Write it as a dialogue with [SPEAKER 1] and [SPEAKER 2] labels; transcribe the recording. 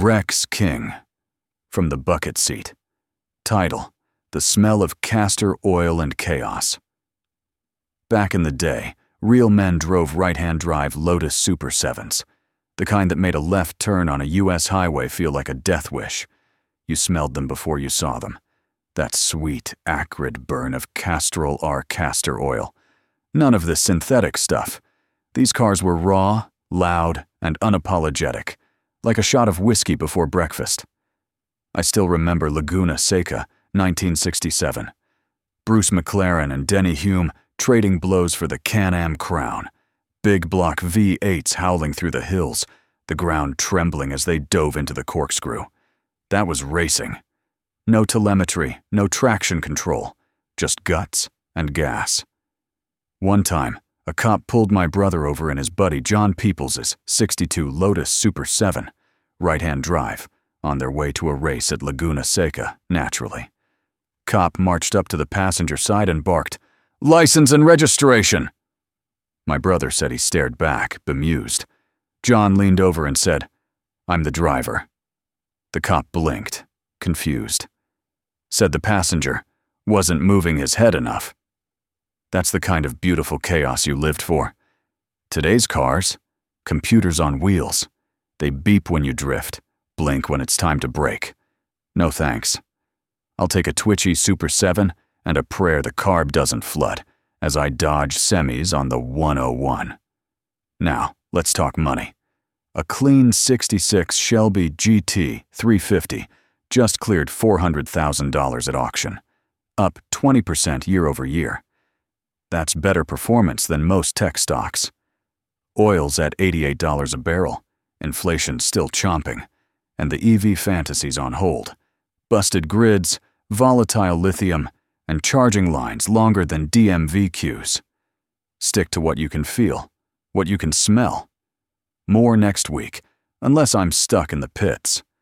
[SPEAKER 1] Rex King, from the bucket seat. Title: The Smell of Castor Oil and Chaos. Back in the day, real men drove right-hand drive Lotus Super 7s, the kind that made a left turn on a U.S. highway feel like a death wish. You smelled them before you saw them. That sweet, acrid burn of Castrol R castor oil. None of this synthetic stuff. These cars were raw, loud, and unapologetic, like a shot of whiskey before breakfast. I still remember Laguna Seca, 1967. Bruce McLaren and Denny Hume trading blows for the Can-Am crown. Big block V8s howling through the hills, the ground trembling as they dove into the corkscrew. That was racing. No telemetry, no traction control, just guts and gas. One time, a cop pulled my brother over in his buddy John Peoples' '62 Lotus Super 7, right-hand drive, on their way to a race at Laguna Seca, naturally. Cop marched up to the passenger side and barked, "License and registration!" My brother said he stared back, bemused. John leaned over and said, "I'm the driver." The cop blinked, confused. Said the passenger wasn't moving his head enough. That's the kind of beautiful chaos you lived for. Today's cars, computers on wheels. They beep when you drift, blink when it's time to brake. No thanks. I'll take a twitchy Super 7 and a prayer the carb doesn't flood as I dodge semis on the 101. Now, let's talk money. A clean '66 Shelby GT 350 just cleared $400,000 at auction, up 20% year over year. That's better performance than most tech stocks. Oil's at $88 a barrel, inflation's still chomping, and the EV fantasy's on hold. Busted grids, volatile lithium, and charging lines longer than DMV queues. Stick to what you can feel, what you can smell. More next week, unless I'm stuck in the pits.